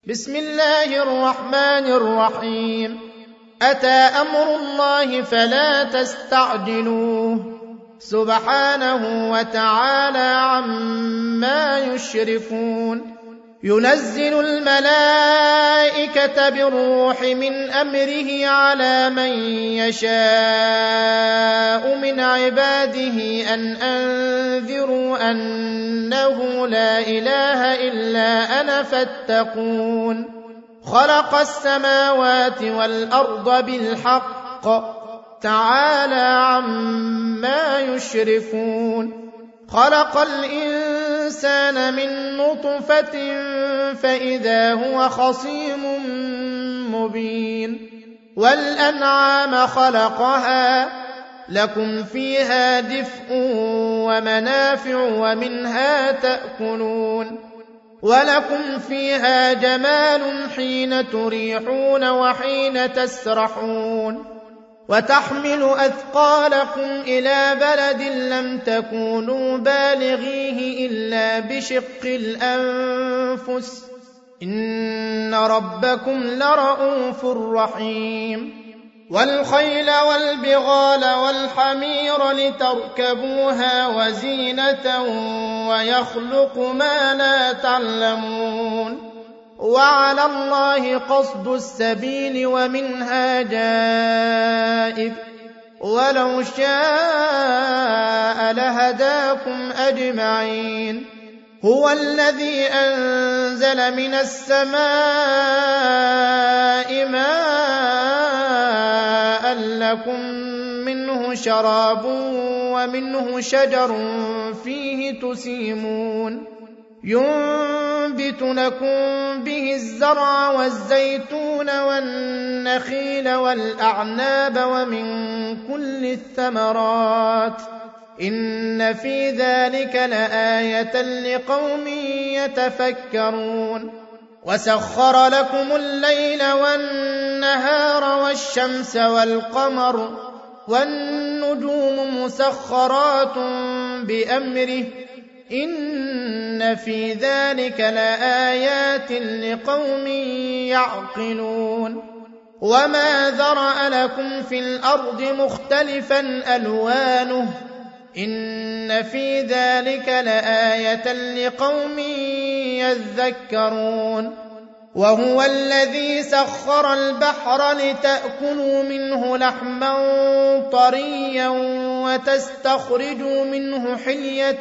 بسم الله الرحمن الرحيم أتى أمر الله فلا تستعجلوه سبحانه وتعالى عما يشركون ينزل الملائكة بالروح من أمره على من يشاء من عباده أن أنذروا أنه لا إله إلا أنا فاتقون خلق السماوات والأرض بالحق تعالى عما يشركون خلق الإنسان من نطفة فإذا هو خصيم مبين والأنعام خلقها لكم فيها دفء ومنافع ومنها تأكلون ولكم فيها جمال حين تريحون وحين تسرحون وتحمل أثقالكم إلى بلد لم تكونوا بالغيه إلا بشق الأنفس إن ربكم لرءوف رحيم والخيل والبغال والحمير لتركبوها وزينة ويخلق ما لا تعلمون وعلى الله قصد السبيل ومنها جائر ولو شاء لهداكم أجمعين هو الذي أنزل من السماء ماء لكم منه شراب ومنه شجر فيه تسيمون ينبت لكم به الزرع والزيتون والنخيل والأعناب ومن كل الثمرات إن في ذلك لآية لقوم يتفكرون وسخر لكم الليل والنهار والشمس والقمر والنجوم مسخرات بأمره إن في ذلك لآيات لقوم يعقلون وما ذرأ لكم في الأرض مختلفا ألوانه إن في ذلك لآية لقوم يذكرون وهو الذي سخر البحر لتأكلوا منه لحما طريا وتستخرجوا منه حلية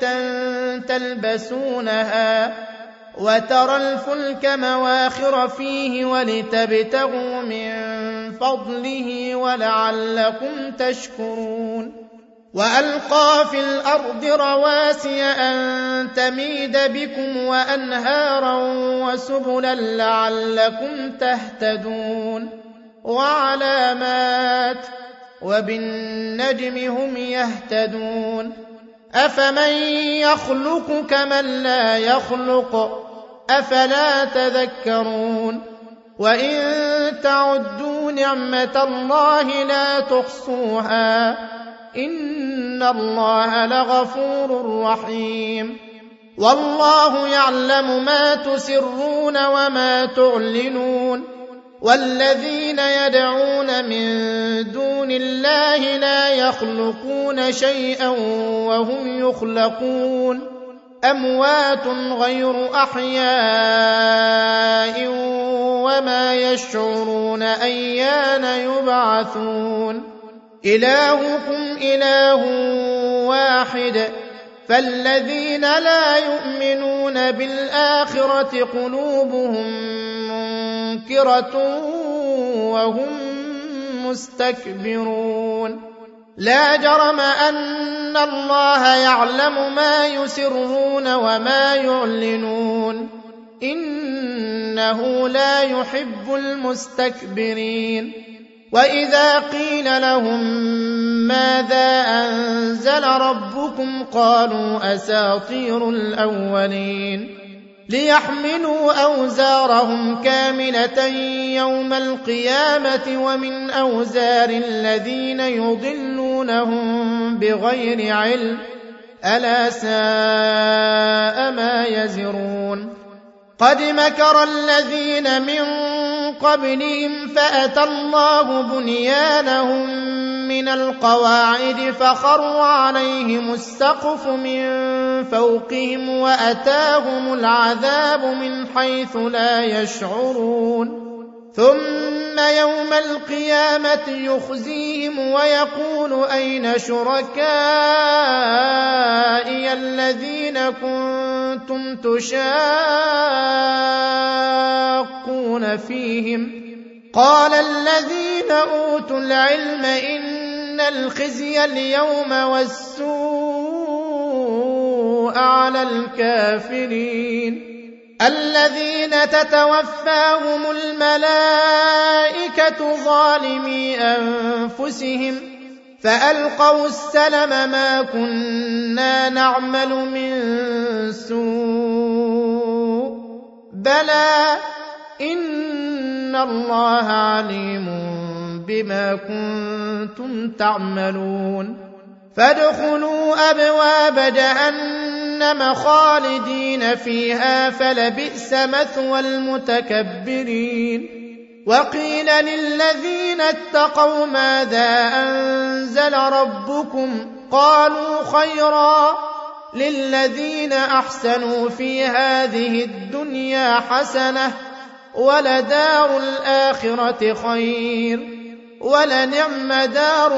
تلبسونها وترى الفلك مواخر فيه ولتبتغوا من فضله ولعلكم تشكرون وألقى في الأرض رواسي أن تميد بكم وأنهارا وسبلا لعلكم تهتدون وعلامات وبالنجم هم يهتدون أفمن يخلق كمن لا يخلق أفلا تذكرون وإن تعدوا نعمة الله لا تحصوها إن الله لغفور رحيم والله يعلم ما تسرون وما تعلنون والذين يدعون من دون الله لا يخلقون شيئا وهم يخلقون أموات غير أحياء وما يشعرون أيان يبعثون إلهكم إله واحد فالذين لا يؤمنون بالآخرة قلوبهم منكرة وهم مستكبرون لا جرم أن الله يعلم ما يسرون وما يعلنون إنه لا يحب المستكبرين وإذا قيل لهم ماذا أنزل ربكم قالوا أساطير الأولين ليحملوا أوزارهم كاملة يوم القيامة ومن أوزار الذين يضلونهم بغير علم ألا ساء ما يزرون قد مكر الذين من قبلهم فأتى الله بنيانهم من القواعد فخر عليهم السقف من فوقهم وأتاهم العذاب من حيث لا يشعرون ثم يوم القيامة يخزيهم ويقول أين شركائي الذين كنتم تشاقون فيهم قال الذين أوتوا العلم إن الخزي اليوم والسوء على الكافرين الذين تتوفاهم الملائكة ظالمي أنفسهم فألقوا السلم ما كنا نعمل من سوء بلى إن الله عليم بما كنتم تعملون فادخلوا أبواب جهنم خالدين فيها فلبئس مثوى المتكبرين وقيل للذين اتقوا ماذا أنزل ربكم قالوا خيرا للذين أحسنوا في هذه الدنيا حسنة ولدار الآخرة خير ولنعم دار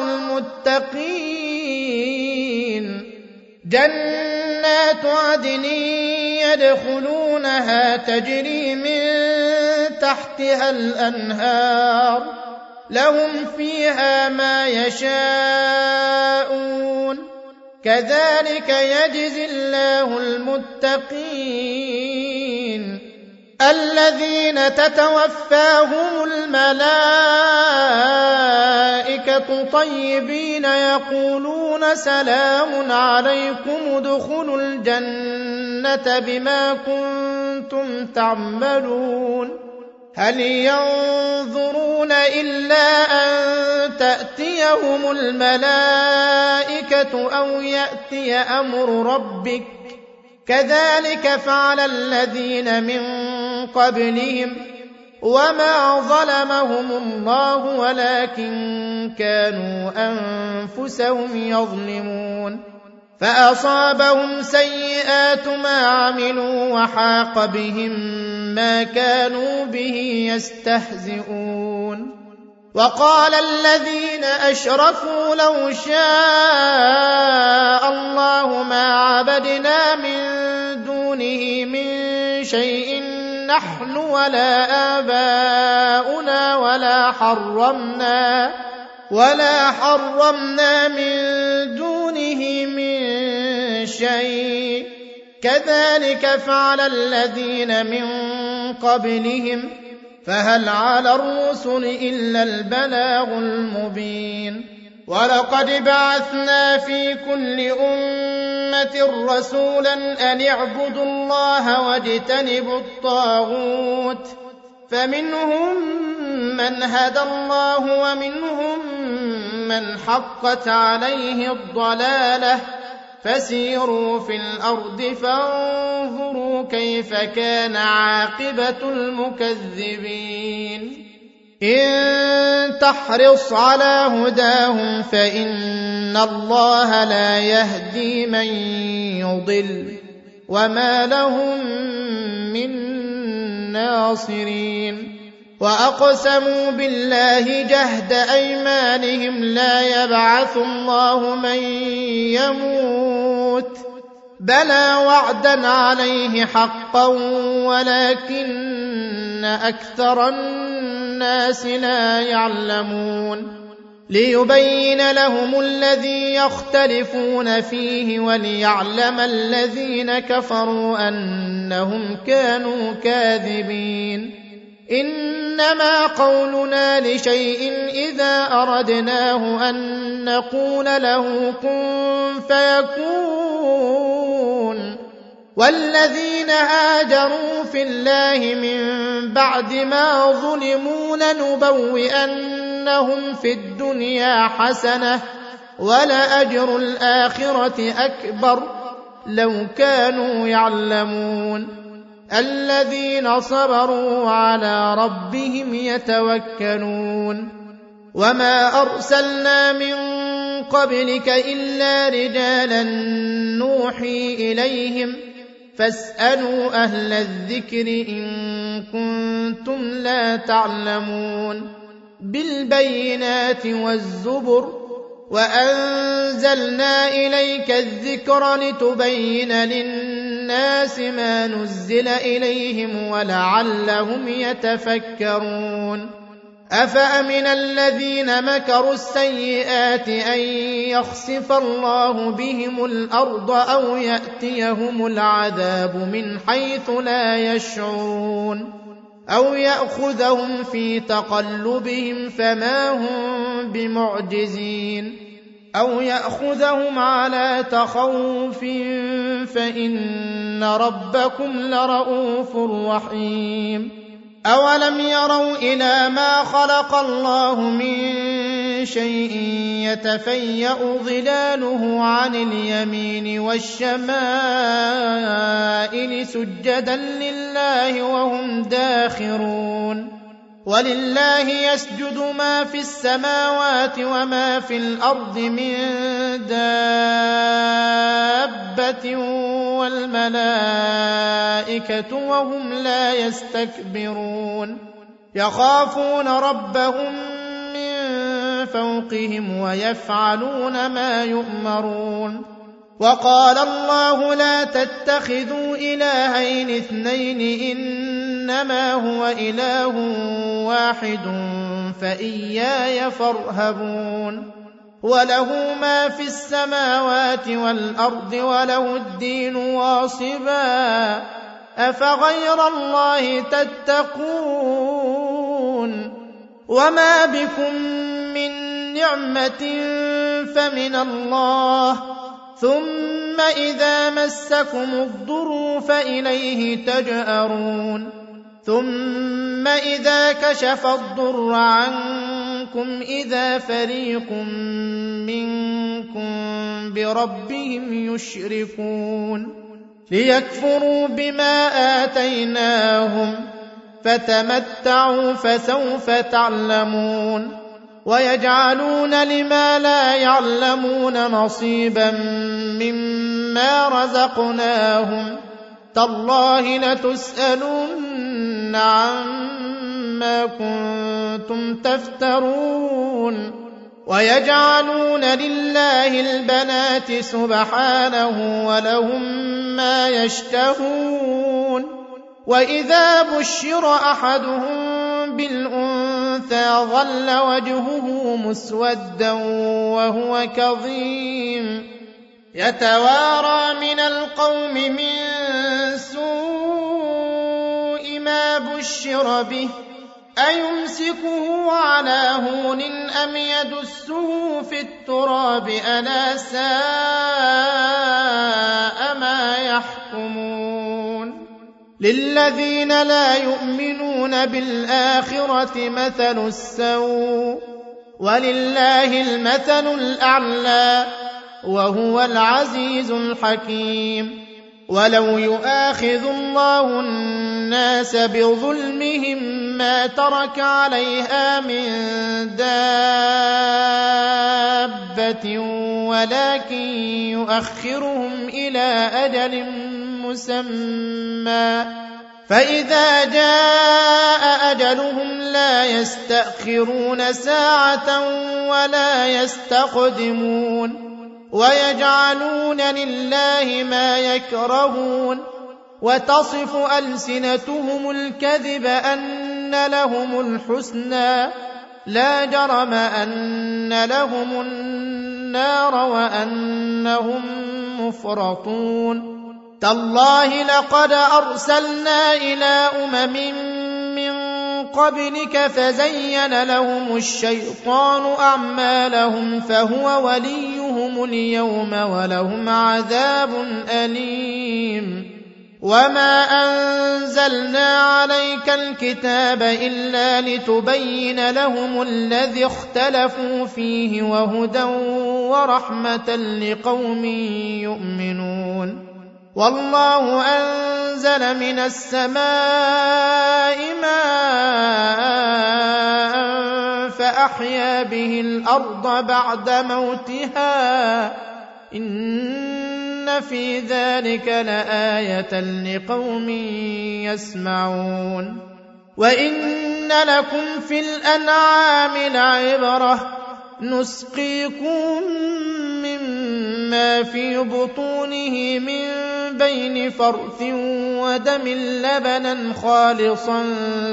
المتقين جنات عدن يدخلونها تجري من تحتها الأنهار لهم فيها ما يشاءون كذلك يجزي الله المتقين الذين تتوفاهم الملائكة طيبين يقولون سلام عليكم ادخلوا الجنة بما كنتم تعملون هل ينظرون إلا أن تأتيهم الملائكة أو يأتي أمر ربك كذلك فعل الذين من قبلهم وما ظلمهم الله ولكن كانوا أنفسهم يظلمون فأصابهم سيئات ما عملوا وحاق بهم ما كانوا به يستهزئون وقال الذين أشركوا لو شاء الله ما عبدنا من دونه من شيء نحن ولا آباؤنا ولا حرمنا من دونه من شيء كذلك فعل الذين من قبلهم فهل على الرسل إلا البلاغ المبين ولقد بعثنا في كل أمة رسولا أن اعبدوا الله واجتنبوا الطاغوت فمنهم من هدى الله ومنهم من حقت عليه الضلالة فسيروا في الأرض فانظروا كيف كان عاقبة المكذبين إن تحرص على هداهم فإن الله لا يهدي من يضل وما لهم من ناصرين وأقسموا بالله جهد أيمانهم لا يبعث الله من يموت بلى وعدا عليه حقا ولكن أكثر الناس لا يعلمون ليبين لهم الذي يختلفون فيه وليعلم الذين كفروا أنهم كانوا كاذبين إنما قولنا لشيء إذا أردناه أن نقول له كن فيكون والذين هاجروا في الله من بعد ما ظلموا لنبوئنهم في الدنيا حسنة ولأجر الآخرة أكبر لو كانوا يعلمون الذين صبروا على ربهم يتوكلون وما أرسلنا من قبلك إلا رجالا نوحي إليهم فاسألوا أهل الذكر إن كنتم لا تعلمون بالبينات والزبر وأنزلنا إليك الذكر لتبين للناس ما نزل إليهم ولعلهم يتفكرون أفأمن الذين مكروا السيئات أن يخسف الله بهم الأرض أو يأتيهم العذاب من حيث لا يشعرون أو يأخذهم في تقلبهم فما هم بمعجزين أو يأخذهم على تخوف فإن ربكم لرؤوف رحيم أولم يروا إلى ما خلق الله من شيء يتفيأ ظلاله عن اليمين والشمائل سجدا لله وهم داخرون ولله يسجد ما في السماوات وما في الأرض من دابة والملائكة وهم لا يستكبرون يخافون ربهم من فوقهم ويفعلون ما يؤمرون وقال الله لا تتخذوا إلهين اثنين إنما هو إله واحد فإياي فارهبون وله ما في السماوات والأرض وله الدين واصبا أفغير الله تتقون وما بكم من نعمة فمن الله ثم إذا مسكم الضر فإليه تجأرون ثم إذا كشف الضر عنكم إذا فريق منكم بربهم يشركون ليكفروا بما آتيناهم فتمتعوا فسوف تعلمون ويجعلون لما لا يعلمون نصيبا مما رزقناهم تالله لتسألن عما كنتم تفترون ويجعلون لله البنات سبحانه ولهم ما يشتهون وإذا بشر أحدهم بالأنثى ظل وجهه مسودا وهو كظيم يتوارى من القوم من سوء ما بشر به أيمسكه على هون أم يدسه في التراب ألا ساء ما يحكمون للذين لا يؤمنون بالآخرة مثل السوء ولله المثل الأعلى وهو العزيز الحكيم ولو يؤاخذ الله الناس بظلمهم ما ترك عليها من دابة ولكن يؤخرهم إلى أجل مسمى فإذا جاء أجلهم لا يستأخرون ساعة ولا يستقدمون ويجعلون لله ما يكرهون وتصف ألسنتهم الكذب أن لهم الحسنى لا جرم أن لهم النار وأنهم مفرطون تالله لقد أرسلنا إلى من قبلك فزين لهم الشيطان أعمالهم فهو وليهم اليوم ولهم عذاب أليم وما أنزلنا عليك الكتاب إلا لتبين لهم الذي اختلفوا فيه وهدى ورحمة لقوم يؤمنون والله أنزل من السماء ماء فأحيا به الأرض بعد موتها إن في ذلك لآية لقوم يسمعون وإن لكم في الأنعام لعبرة نسقيكم مما في بطونه من بين فرث ودم لبنا خالصا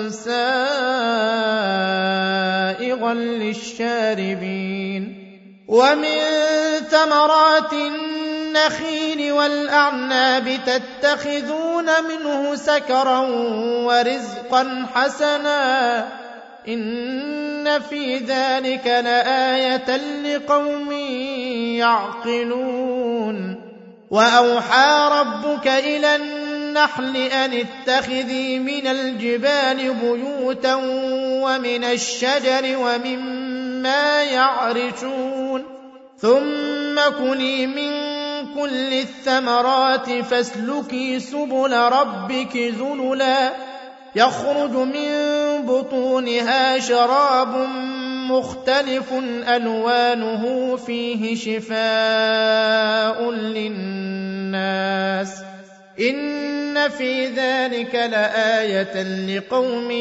سائغا للشاربين ومن ثمرات النخيل والأعناب تتخذون منه سكرا ورزقا حسنا إن في ذلك لآية لقوم يعقلون وأوحى ربك إلى النحل أن اتخذي من الجبال بيوتا ومن الشجر ومما يعرشون ثم كلي من كل الثمرات فاسلكي سبل ربك ذللا يخرج من بطونها شراب مختلف ألوانه فيه شفاء للناس إن في ذلك لآية لقوم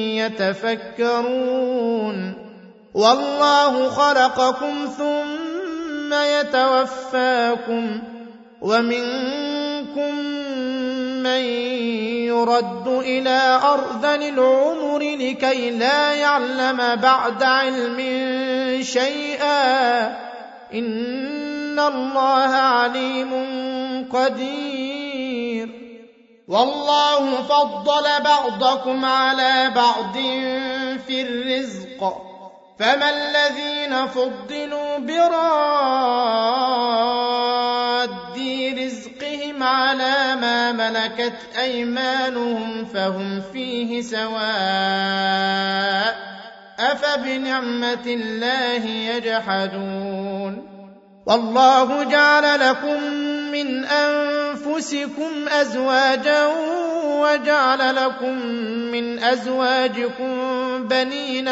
يتفكرون والله خلقكم ثم يتوفاكم ومنكم من يرد إلى أرذل العمر لكي لا يعلم بعد علم شيئا إن الله عليم قدير والله فضل بعضكم على بعض في الرزق فما الذين فضلوا براد رزقهم على ما ملكت أيمانهم فهم فيه سواء أفبنعمة الله يجحدون والله جعل لكم من أنفسكم أزواجا وجعل لكم من أزواجكم بنين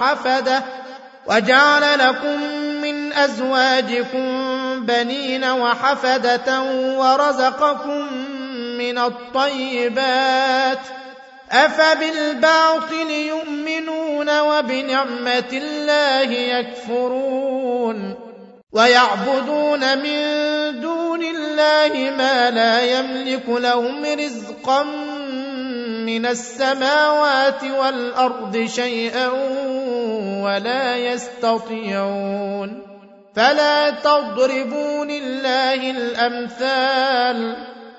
وحفدة ورزقكم من الطيبات أفبالباطل يؤمنون وبنعمة الله يكفرون ويعبدون من دون الله ما لا يملك لهم رزقا من السماوات والأرض شيئا ولا يستطيعون فلا تضربوا لله الأمثال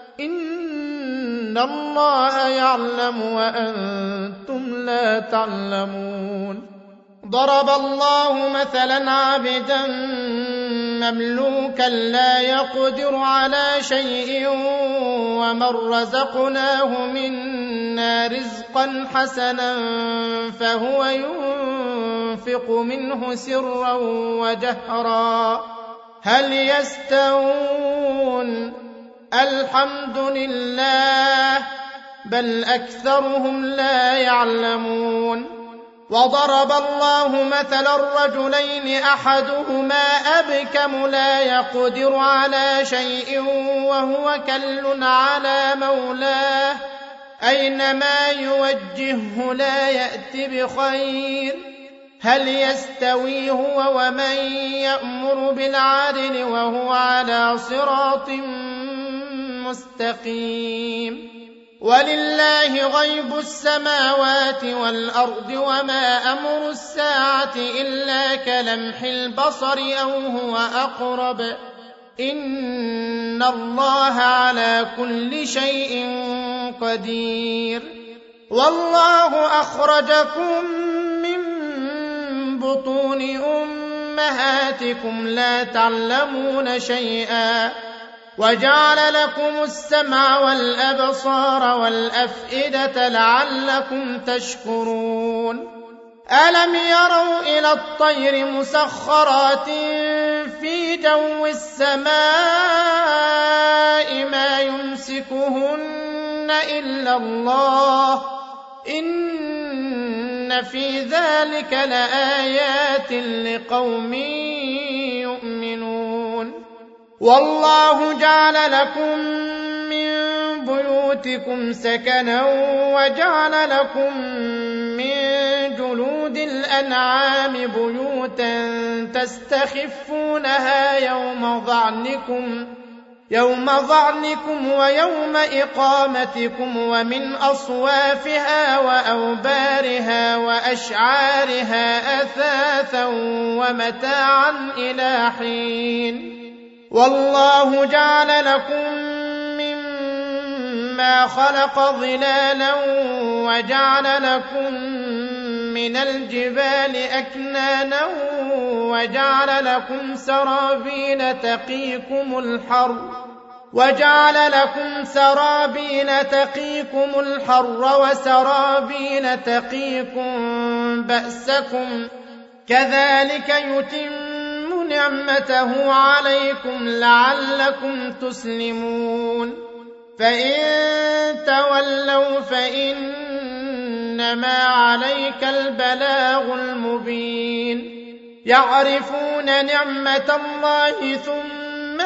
إن الله يعلم وأنتم لا تعلمون ضرب الله مثلا عبدا مملوكا لا يقدر على شيء ومن رزقناه منا رزقا حسنا فهو ينفق منه سرا وجهرا هل يستوون الحمد لله بل أكثرهم لا يعلمون وضرب الله مثلا الرجلين أحدهما أبكم لا يقدر على شيء وهو كل على مولاه أينما يوجهه لا يأت بخير هل يستوي هو ومن يأمر بالعدل وهو على صراط مستقيم ولله غيب السماوات والأرض وما أمر الساعة إلا كلمح البصر أو هو أقرب إن الله على كل شيء قدير والله أخرجكم من بطون أمهاتكم لا تعلمون شيئا وجعل لكم السمع والأبصار والأفئدة لعلكم تشكرون ألم يروا إلى الطير مسخرات في جو السماء ما يمسكون يكشفهن إلا الله إن في ذلك لآيات لقوم يؤمنون والله جعل لكم من بيوتكم سكنا وجعل لكم من جلود الأنعام بيوتا تستخفونها يوم ظعنكم ويوم إقامتكم ومن أصوافها وأوبارها وأشعارها أثاثا ومتاعا إلى حين والله جعل لكم مما خلق ظلالا وجعل لكم من الجبال أكنانا وجعل لكم سرابيل تقيكم الحر وسرابيل تقيكم بأسكم كذلك يتم نعمته عليكم لعلكم تسلمون فإن تولوا فإنما عليك البلاغ المبين يعرفون نعمة الله ثم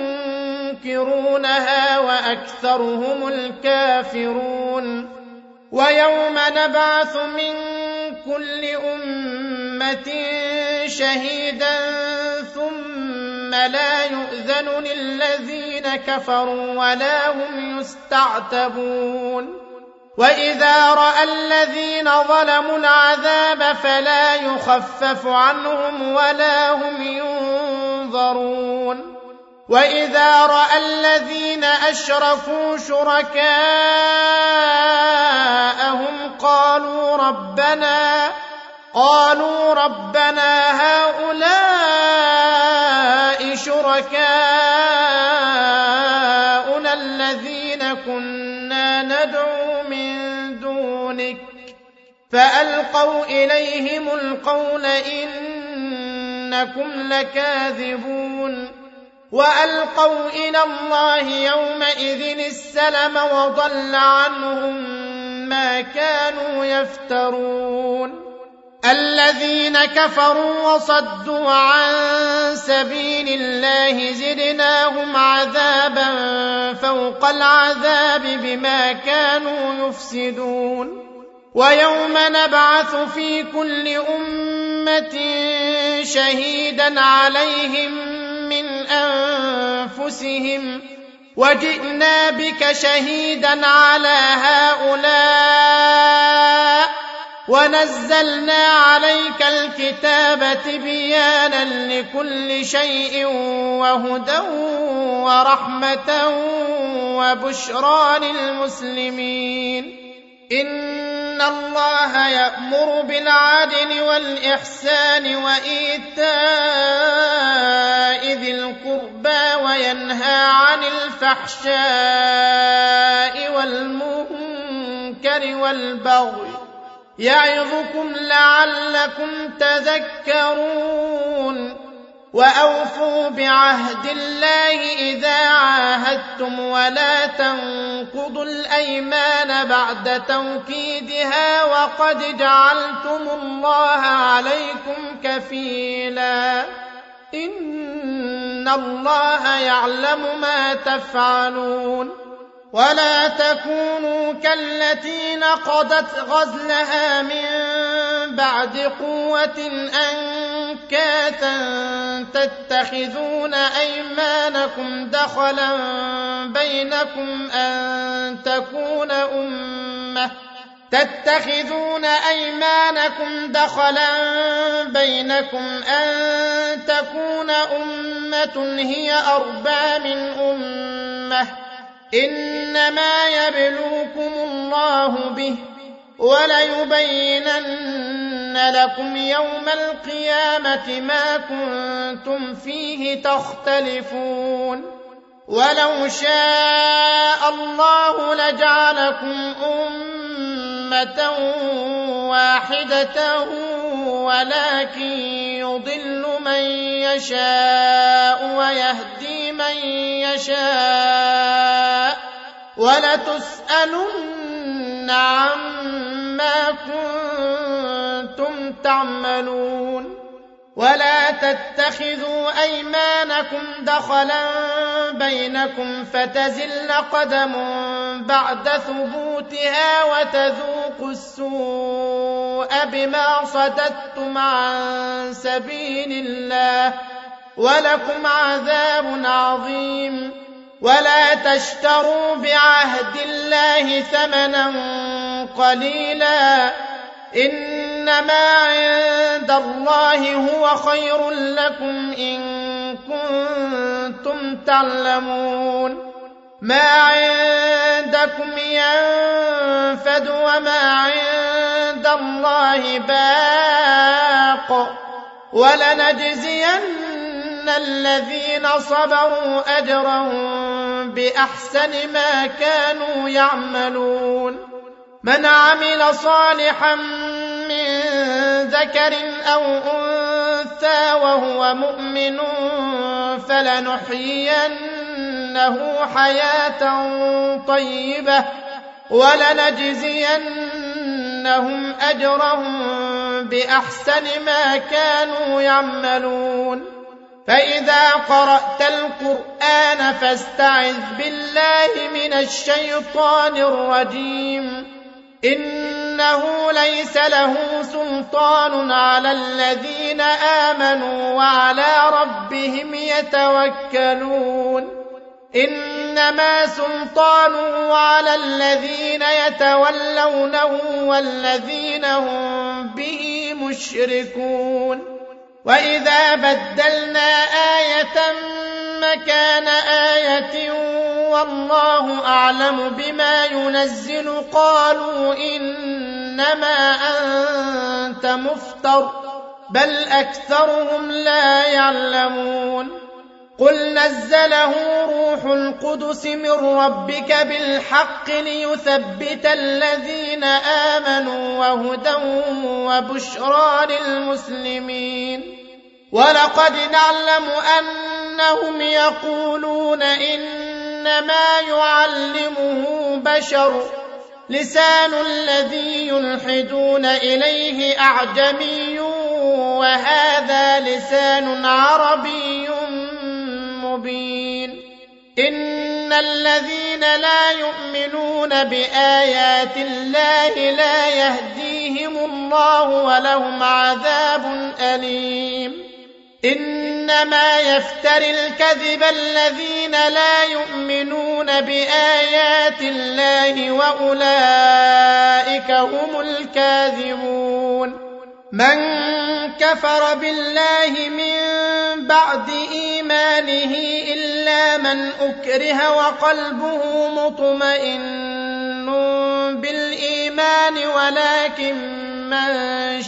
ينكرونها وأكثرهم الكافرون ويوم نبعث من كل أمة شهيدا ثم لا يؤذن للذين كفروا ولا هم يستعتبون وإذا رأى الذين ظلموا العذاب فلا يخفف عنهم ولا هم ينظرون وإذا رأى الذين أشركوا شركاءهم قالوا ربنا هؤلاء شركاؤنا الذين كنا ندعو من دونك فألقوا إليهم القول إنكم لكاذبون وألقوا إلى الله يومئذ السلم وضل عنهم ما كانوا يفترون الذين كفروا وصدوا عن سبيل الله زدناهم عذابا فوق العذاب بما كانوا يفسدون ويوم نبعث في كل أمة شهيدا عليهم من أنفسهم وجئنا بك شهيدا على هؤلاء ونزلنا عليك الكتاب تبيانا لكل شيء وهدى ورحمة وبشرى للمسلمين إن الله يأمر بالعدل والإحسان وإيتاء ذي القربى وينهى عن الفحشاء والمنكر والبغي يعظكم لعلكم تذكرون وأوفوا بعهد الله إذا عاهدتم ولا تنقضوا الأيمان بعد توكيدها وقد جعلتم الله عليكم كفيلا إن الله يعلم ما تفعلون ولا تكونوا كالتي نقضت غزلها من بعد قوة أنكاثا تتخذون أيمانكم دخلا بينكم أن تكون أمة هي أربى من أمة إنما يبلوكم الله به وليبينن لكم يوم القيامة ما كنتم فيه تختلفون ولو شاء الله لجعلكم أمة واحدة ولكن يضل من يشاء ويهدي من يشاء ولتسألن عما كنتم تعملون ولا تتخذوا أيمانكم دخلا بينكم فتزل قدم بعد ثبوتها وتذوقوا السوء بما صددتم عن سبيل الله ولكم عذاب عظيم ولا تشتروا بعهد الله ثمنا قليلا إنما عند الله هو خير لكم إن كنتم تعلمون ما عندكم ينفد وما عند الله باق ولنجزين الذين صبروا أجرهم بأحسن ما كانوا يعملون من عمل صالحا من ذكر أو أنثى وهو مؤمن فلنحيينه حياة طيبة ولنجزينهم أجرهم بأحسن ما كانوا يعملون فإذا قرأت القرآن فاستعذ بالله من الشيطان الرجيم إنه ليس له سلطان على الذين آمنوا وعلى ربهم يتوكلون إنما سلطانه على الذين يتولونه والذين هم به مشركون وإذا بدلنا آية مكان آية والله أعلم بما ينزل قالوا إنما أنت مفتر بل أكثرهم لا يعلمون قل نزله روح القدس من ربك بالحق ليثبت الذين آمنوا وهدى وبشرى للمسلمين ولقد نعلم أنهم يقولون إنما يعلمه بشر لسان الذي يلحدون إليه أعجمي وهذا لسان عربي مبين إن الذين لا يؤمنون بآيات الله لا يهديهم الله ولهم عذاب أليم إنما يفتري الكذب الذين لا يؤمنون بآيات الله وأولئك هم الكاذبون من كفر بالله من بعد إيمانه إلا من أكره وقلبه مطمئن بالإيمان ولكن من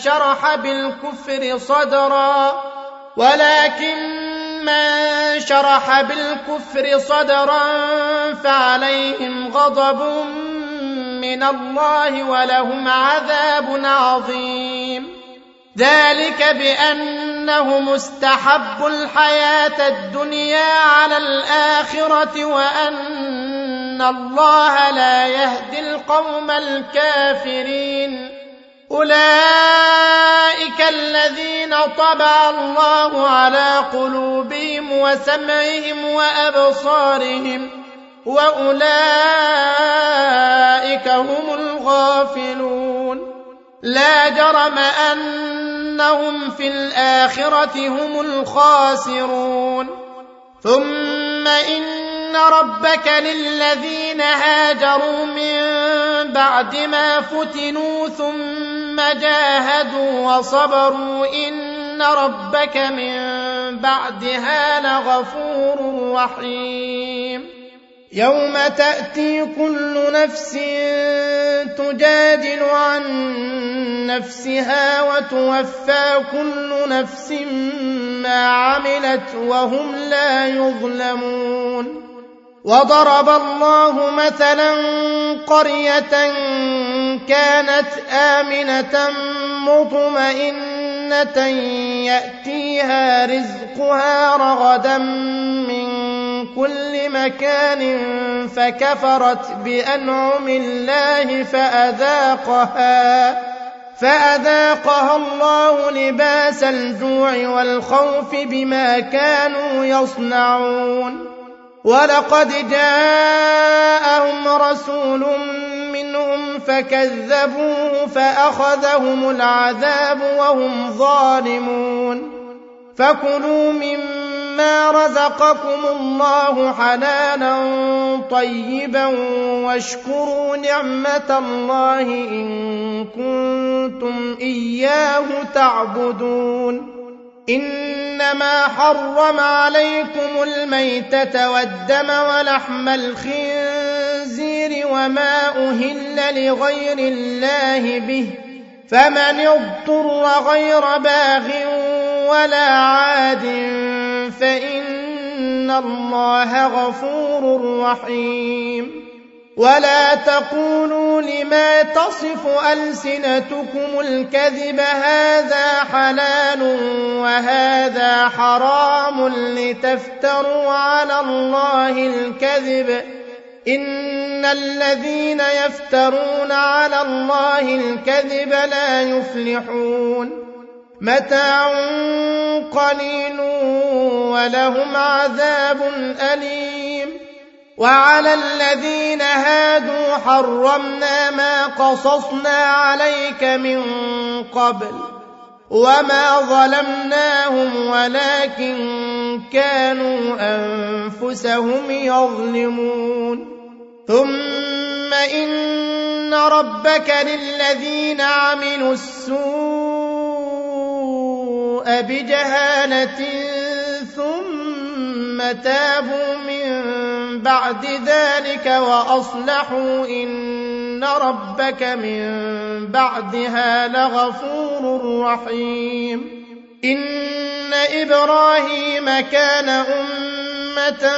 شرح بالكفر صدرا فعليهم غضب من الله ولهم عذاب عظيم ذلك بأنهم استحبوا الحياة الدنيا على الآخرة وأن الله لا يهدي القوم الكافرين أولئك الذين طبع الله على قلوبهم وسمعهم وأبصارهم وأولئك هم الغافلون لا جرم أنهم في الآخرة هم الخاسرون ثم إن ربك للذين هاجروا من بعد ما فتنوا ثم جاهدوا وصبروا إن ربك من بعدها لغفور رحيم يوم تأتي كل نفس تجادل عن نفسها وتوفى كل نفس ما عملت وهم لا يظلمون وضرب الله مثلا قرية كانت آمنة مطمئنة يأتيها رزقها رغدا من كل مكان فكفرت بأنعم الله فأذاقها الله لباس الجوع والخوف بما كانوا يصنعون. ولقد جاءهم رسول منهم فكذبوه فأخذهم العذاب وهم ظالمون. فكلوا مما رزقكم الله حلالا طيبا واشكروا نعمة الله إن كنتم إياه تعبدون. إنما حرم عليكم الميتة والدم ولحم الخنزير وما أهل لغير الله به، فمن اضطر غير باغ ولا عاد فإن الله غفور رحيم. ولا تقولوا لما تصف ألسنتكم الكذب هذا حلال وهذا حرام لتفتروا على الله الكذب، إن الذين يفترون على الله الكذب لا يفلحون. متاع قليل ولهم عذاب أليم. وعلى الذين هادوا حرمنا ما قصصنا عليك من قبل وما ظلمناهم ولكن كانوا أنفسهم يظلمون. ثم إن ربك للذين عملوا السوء بجهالة ثم تابوا من بعد ذلك وأصلحوا إن ربك من بعدها لغفور رحيم. إن إبراهيم كان أمة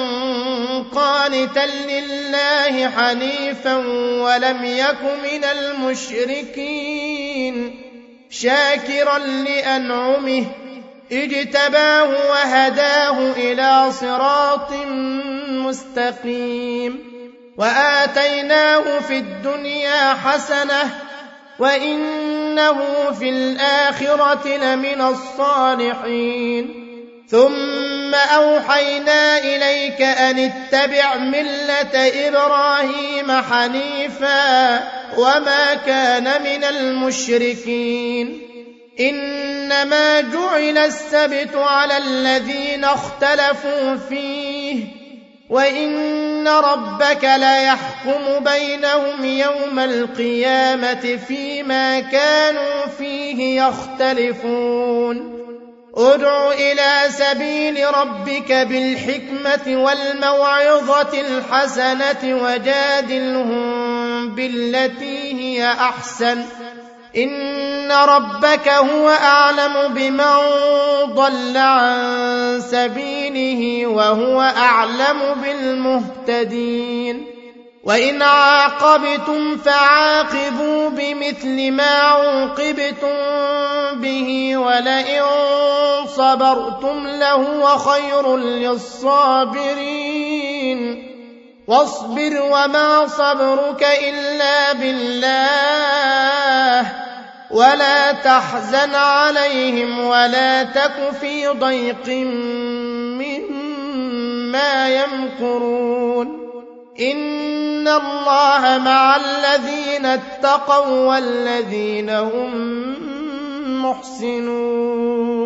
قانتا لله حنيفا ولم يك من المشركين، شاكرا لأنعمه اجتباه وهداه إلى صراط مستقيم. وآتيناه في الدنيا حسنة وإنه في الآخرة لمن الصالحين. ثم أوحينا إليك أن اتبع ملة إبراهيم حنيفا وما كان من المشركين. إنما جعل السبت على الذين اختلفوا فيه وإن ربك ليحكم بينهم يوم القيامة فيما كانوا فيه يختلفون. ادع إلى سبيل ربك بالحكمة والموعظة الحسنة وجادلهم بالتي هي أحسن، إن ربك هو أعلم بمن ضل عن سبيله وهو أعلم بالمهتدين. وإن عاقبتم فعاقبوا بمثل ما عوقبتم به ولئن صبرتم لهو خير للصابرين. واصبر وما صبرك إلا بالله ولا تحزن عليهم ولا تك في ضيق مما يمكرون. إن الله مع الذين اتقوا والذين هم محسنون.